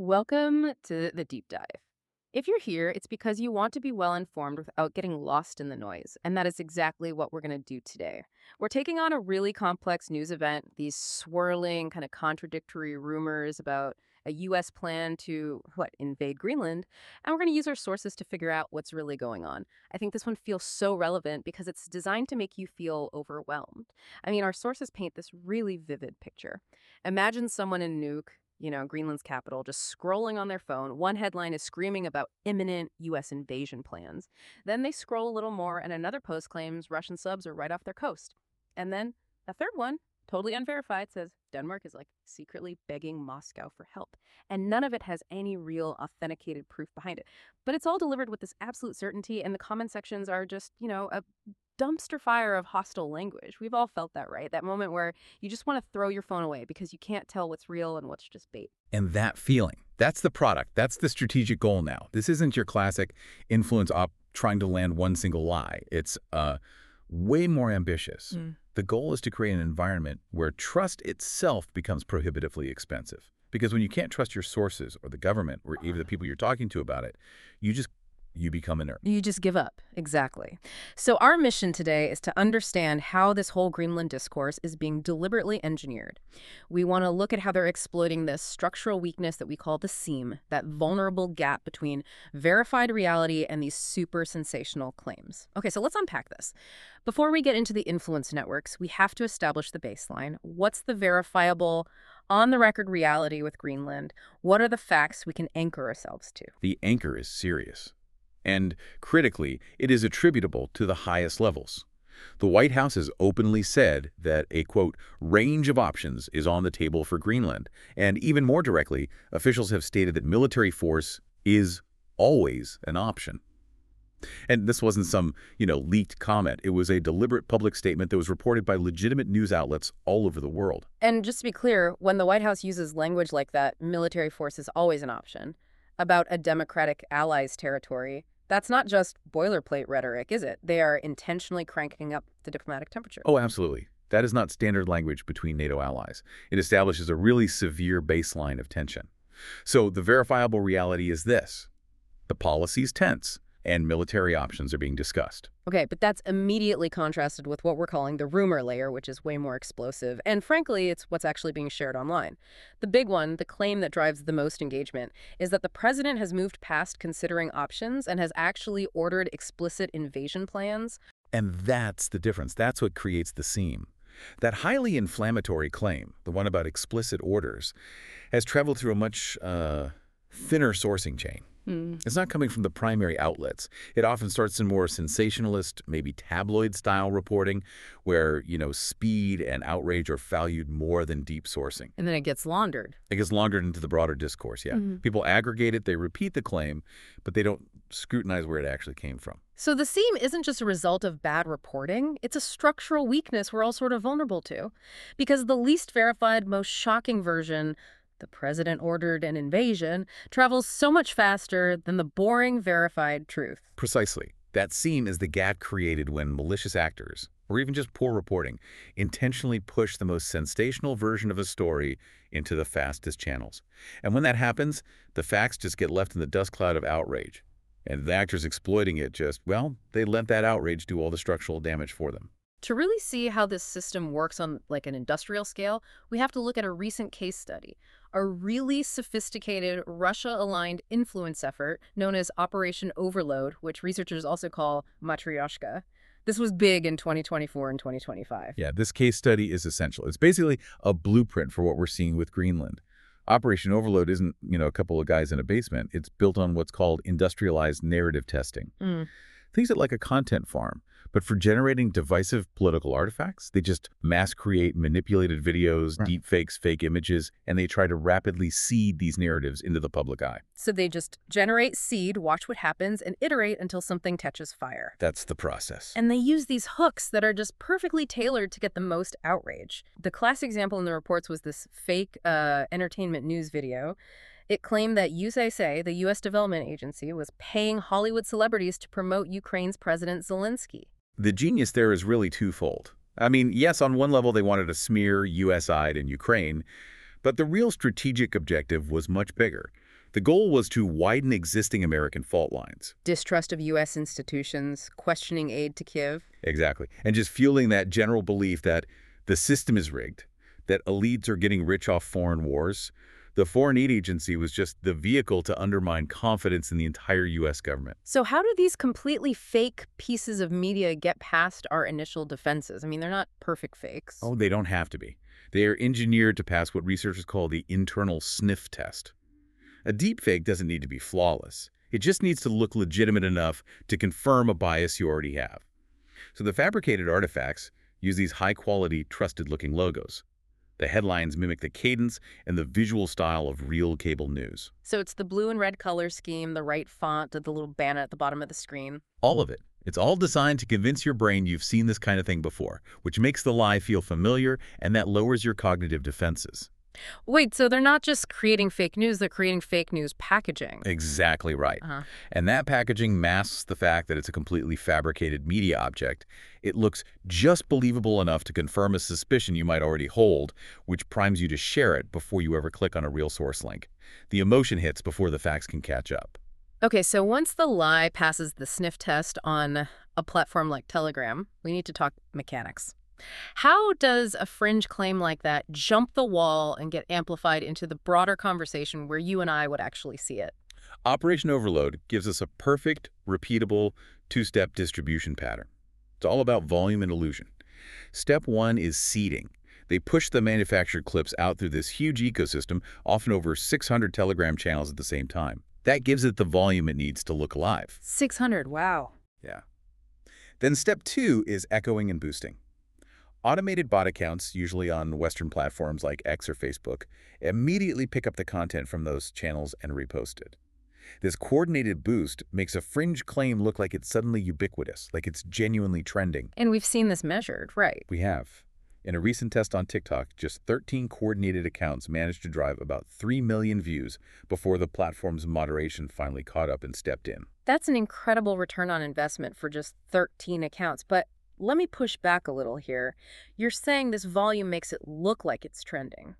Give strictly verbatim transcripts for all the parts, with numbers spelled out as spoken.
Welcome to the deep dive. If you're here, it's because you want to be well informed without getting lost in the noise, and that is exactly what we're going to do today. We're taking on a really complex news event, these swirling, kind of contradictory rumors about a U S plan to, what, invade Greenland, and we're going to use our sources to figure out what's really going on. I think this one feels so relevant because it's designed to make you feel overwhelmed. I mean, our sources paint this really vivid picture. Imagine someone in Nuuk, you know, Greenland's capital, just scrolling on their phone. One headline is screaming about imminent U S invasion plans. Then they scroll a little more, and another post claims Russian subs are right off their coast. And then a third one, totally unverified, says Denmark is like secretly begging Moscow for help. And none of it has any real authenticated proof behind it. But it's all delivered with this absolute certainty, and the comment sections are just, you know, a dumpster fire of hostile language. We've all felt that, right? That moment where you just want to throw your phone away because you can't tell what's real and what's just bait. And that feeling, that's the product. That's the strategic goal now. This isn't your classic influence op trying to land one single lie. It's uh, way more ambitious. Mm. The goal is to create an environment where trust itself becomes prohibitively expensive. Because when you can't trust your sources or the government or even the people you're talking to about it, you just you become inert. You just give up. Exactly. So our mission today is to understand how this whole Greenland discourse is being deliberately engineered. We want to look at how they're exploiting this structural weakness that we call the seam, that vulnerable gap between verified reality and these super sensational claims. Okay, so let's unpack this. Before we get into the influence networks, we have to establish the baseline. What's the verifiable, on-the-record reality with Greenland? What are the facts we can anchor ourselves to? The anchor is serious. And critically, it is attributable to the highest levels. The White House has openly said that a, quote, range of options is on the table for Greenland. And even more directly, officials have stated that military force is always an option. And this wasn't some, you know, leaked comment. It was a deliberate public statement that was reported by legitimate news outlets all over the world. And just to be clear, when the White House uses language like that, military force is always an option, about a democratic allies territory, that's not just boilerplate rhetoric, is it? They are intentionally cranking up the diplomatic temperature. Oh, absolutely. That is not standard language between NATO allies. It establishes a really severe baseline of tension. So the verifiable reality is this. The policy's tense, and military options are being discussed. Okay, but that's immediately contrasted with what we're calling the rumor layer, which is way more explosive. And frankly, it's what's actually being shared online. The big one, the claim that drives the most engagement, is that the president has moved past considering options and has actually ordered explicit invasion plans. And that's the difference. That's what creates the seam. That highly inflammatory claim, the one about explicit orders, has traveled through a much uh, thinner sourcing chain. Hmm. It's not coming from the primary outlets. It often starts in more sensationalist, maybe tabloid-style reporting, where, you know, speed and outrage are valued more than deep sourcing. And then it gets laundered. It gets laundered into the broader discourse, yeah. Mm-hmm. People aggregate it, they repeat the claim, but they don't scrutinize where it actually came from. So the seam isn't just a result of bad reporting. It's a structural weakness we're all sort of vulnerable to. Because the least verified, most shocking version, the president ordered an invasion, travels so much faster than the boring, verified truth. Precisely. That seam is the gap created when malicious actors, or even just poor reporting, intentionally push the most sensational version of a story into the fastest channels. And when that happens, the facts just get left in the dust cloud of outrage. And the actors exploiting it just, well, they let that outrage do all the structural damage for them. To really see how this system works on like an industrial scale, we have to look at a recent case study, a really sophisticated Russia-aligned influence effort known as Operation Overload, which researchers also call Matryoshka. This was big in twenty twenty-four and twenty twenty-five. Yeah, this case study is essential. It's basically a blueprint for what we're seeing with Greenland. Operation Overload isn't, you know, a couple of guys in a basement. It's built on what's called industrialized narrative testing. Mm. Think of it like a content farm, but for generating divisive political artifacts. They just mass create manipulated videos, Right. deep fakes, fake images, and they try to rapidly seed these narratives into the public eye. So they just generate seed, watch what happens, and iterate until something catches fire. That's the process. And they use these hooks that are just perfectly tailored to get the most outrage. The classic example in the reports was this fake uh, entertainment news video. It claimed that U S A S A, the U S Development Agency, was paying Hollywood celebrities to promote Ukraine's President Zelensky. The genius there is really twofold. I mean, yes, on one level they wanted to smear U S-eyed in Ukraine, but the real strategic objective was much bigger. The goal was to widen existing American fault lines. Distrust of U S institutions, questioning aid to Kiev. Exactly. And just fueling that general belief that the system is rigged, that elites are getting rich off foreign wars. The Foreign Aid Agency was just the vehicle to undermine confidence in the entire U S government. So how do these completely fake pieces of media get past our initial defenses? I mean, they're not perfect fakes. Oh, they don't have to be. They are engineered to pass what researchers call the internal sniff test. A deepfake doesn't need to be flawless. It just needs to look legitimate enough to confirm a bias you already have. So the fabricated artifacts use these high-quality, trusted-looking logos. The headlines mimic the cadence and the visual style of real cable news. So it's the blue and red color scheme, the right font, the little banner at the bottom of the screen. All of it. It's all designed to convince your brain you've seen this kind of thing before, which makes the lie feel familiar, and that lowers your cognitive defenses. Wait, so they're not just creating fake news, they're creating fake news packaging. Exactly right. Uh-huh. And that packaging masks the fact that it's a completely fabricated media object. It looks just believable enough to confirm a suspicion you might already hold, which primes you to share it before you ever click on a real source link. The emotion hits before the facts can catch up. Okay, so once the lie passes the sniff test on a platform like Telegram, we need to talk mechanics. How does a fringe claim like that jump the wall and get amplified into the broader conversation where you and I would actually see it? Operation Overload gives us a perfect, repeatable, two-step distribution pattern. It's all about volume and illusion. Step one is seeding. They push the manufactured clips out through this huge ecosystem, often over six hundred Telegram channels at the same time. That gives it the volume it needs to look alive. six hundred, wow. Yeah. Then step two is echoing and boosting. Automated bot accounts, usually on Western platforms like X or Facebook, immediately pick up the content from those channels and repost it. This coordinated boost makes a fringe claim look like it's suddenly ubiquitous, like it's genuinely trending. And we've seen this measured, right? We have. In a recent test on TikTok, just thirteen coordinated accounts managed to drive about three million views before the platform's moderation finally caught up and stepped in. That's an incredible return on investment for just thirteen accounts, but let me push back a little here. You're saying this volume makes it look like it's trending.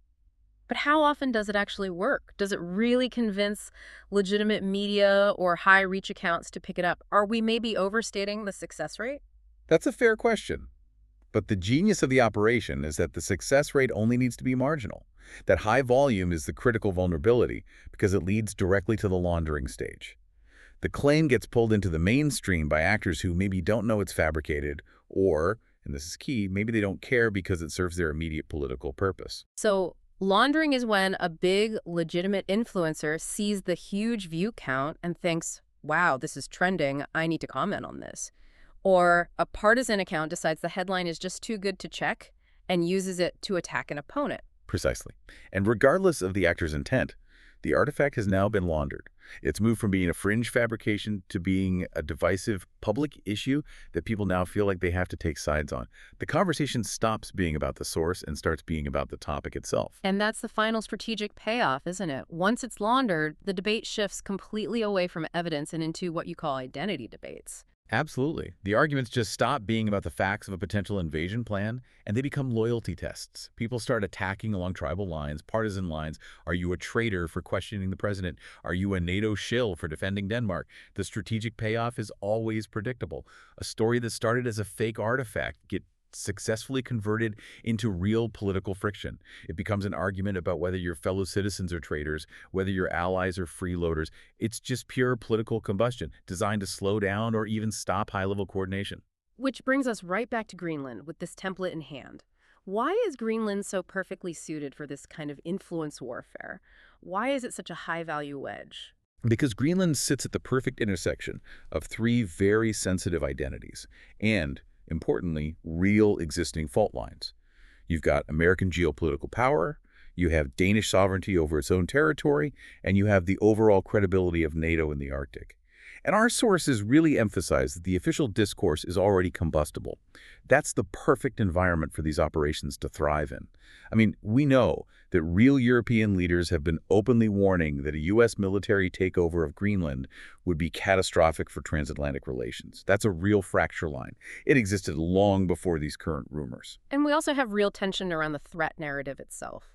But how often does it actually work? Does it really convince legitimate media or high-reach accounts to pick it up? Are we maybe overstating the success rate? That's a fair question. But the genius of the operation is that the success rate only needs to be marginal. That high volume is the critical vulnerability because it leads directly to the laundering stage. The claim gets pulled into the mainstream by actors who maybe don't know it's fabricated or, and this is key, maybe they don't care because it serves their immediate political purpose. So laundering is when a big, legitimate influencer sees the huge view count and thinks, wow, this is trending, I need to comment on this. Or a partisan account decides the headline is just too good to check and uses it to attack an opponent. Precisely. And regardless of the actor's intent, the artifact has now been laundered. It's moved from being a fringe fabrication to being a divisive public issue that people now feel like they have to take sides on. The conversation stops being about the source and starts being about the topic itself. And that's the final strategic payoff, isn't it? Once it's laundered, the debate shifts completely away from evidence and into what you call identity debates. Absolutely. The arguments just stop being about the facts of a potential invasion plan, and they become loyalty tests. People start attacking along tribal lines, partisan lines. Are you a traitor for questioning the president? Are you a NATO shill for defending Denmark? The strategic payoff is always predictable. A story that started as a fake artifact gets successfully converted into real political friction. It becomes an argument about whether your fellow citizens are traitors, whether your allies are freeloaders. It's just pure political combustion, designed to slow down or even stop high-level coordination. Which brings us right back to Greenland with this template in hand. Why is Greenland so perfectly suited for this kind of influence warfare? Why is it such a high-value wedge? Because Greenland sits at the perfect intersection of three very sensitive identities and, importantly, real existing fault lines. You've got American geopolitical power, you have Danish sovereignty over its own territory, and you have the overall credibility of NATO in the Arctic. And our sources really emphasize that the official discourse is already combustible. That's the perfect environment for these operations to thrive in. I mean, we know that real European leaders have been openly warning that a U S military takeover of Greenland would be catastrophic for transatlantic relations. That's a real fracture line. It existed long before these current rumors. And we also have real tension around the threat narrative itself.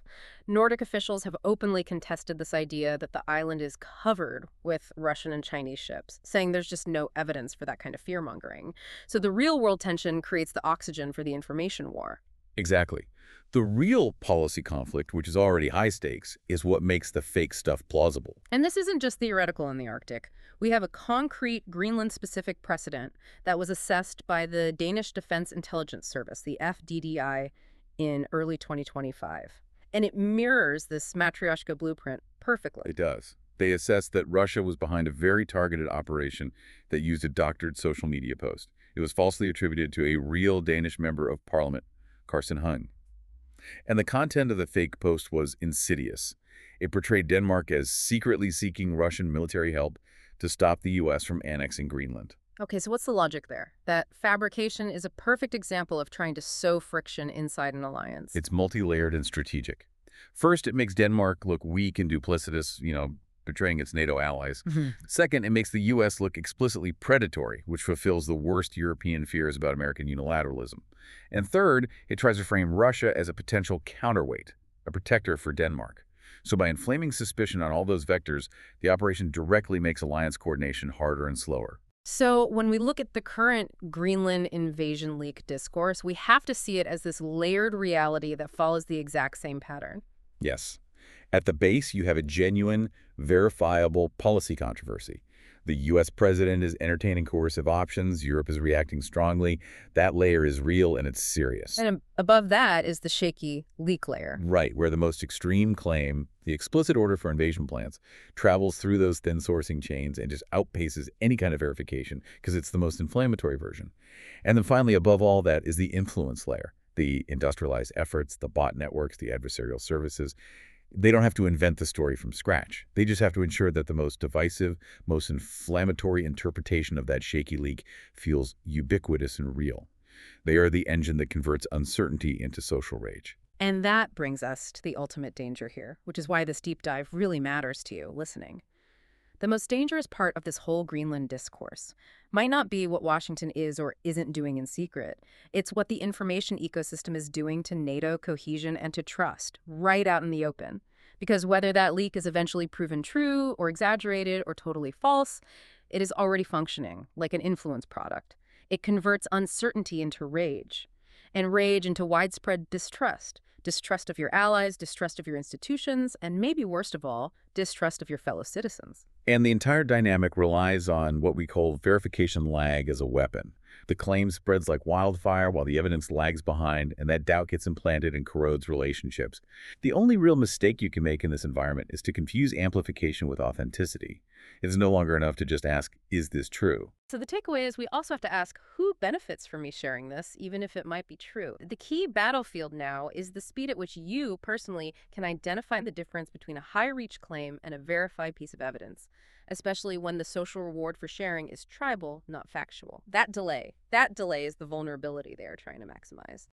Nordic officials have openly contested this idea that the island is covered with Russian and Chinese ships, saying there's just no evidence for that kind of fear-mongering. So the real-world tension creates the oxygen for the information war. Exactly. The real policy conflict, which is already high stakes, is what makes the fake stuff plausible. And this isn't just theoretical in the Arctic. We have a concrete Greenland-specific precedent that was assessed by the Danish Defense Intelligence Service, the F D D I, in early twenty twenty-five. And it mirrors this Matryoshka blueprint perfectly. It does. They assessed that Russia was behind a very targeted operation that used a doctored social media post. It was falsely attributed to a real Danish member of parliament, Carsten Hung. And the content of the fake post was insidious. It portrayed Denmark as secretly seeking Russian military help to stop the U S from annexing Greenland. Okay, so what's the logic there? That fabrication is a perfect example of trying to sow friction inside an alliance. It's multi-layered and strategic. First, it makes Denmark look weak and duplicitous, you know, betraying its NATO allies. Mm-hmm. Second, it makes the U S look explicitly predatory, which fulfills the worst European fears about American unilateralism. And third, it tries to frame Russia as a potential counterweight, a protector for Denmark. So by inflaming suspicion on all those vectors, the operation directly makes alliance coordination harder and slower. So when we look at the current Greenland invasion leak discourse, we have to see it as this layered reality that follows the exact same pattern. Yes. At the base, you have a genuine, verifiable policy controversy. The U S president is entertaining coercive options. Europe is reacting strongly. That layer is real and it's serious. And above that is the shaky leak layer. Right, where the most extreme claim, the explicit order for invasion plans, travels through those thin sourcing chains and just outpaces any kind of verification because it's the most inflammatory version. And then finally, above all that is the influence layer, the industrialized efforts, the bot networks, the adversarial services. They don't have to invent the story from scratch. They just have to ensure that the most divisive, most inflammatory interpretation of that shaky leak feels ubiquitous and real. They are the engine that converts uncertainty into social rage. And that brings us to the ultimate danger here, which is why this deep dive really matters to you listening. The most dangerous part of this whole Greenland discourse might not be what Washington is or isn't doing in secret. It's what the information ecosystem is doing to NATO cohesion and to trust, right out in the open. Because whether that leak is eventually proven true or exaggerated or totally false, it is already functioning like an influence product. It converts uncertainty into rage, and rage into widespread distrust. Distrust of your allies, distrust of your institutions, and maybe worst of all, distrust of your fellow citizens. And the entire dynamic relies on what we call verification lag as a weapon. The claim spreads like wildfire while the evidence lags behind, and that doubt gets implanted and corrodes relationships. The only real mistake you can make in this environment is to confuse amplification with authenticity. It's no longer enough to just ask, is this true? So the takeaway is we also have to ask who benefits from me sharing this, even if it might be true. The key battlefield now is the speed at which you personally can identify the difference between a high-reach claim and a verified piece of evidence, especially when the social reward for sharing is tribal, not factual. That delay, that delay is the vulnerability they are trying to maximize.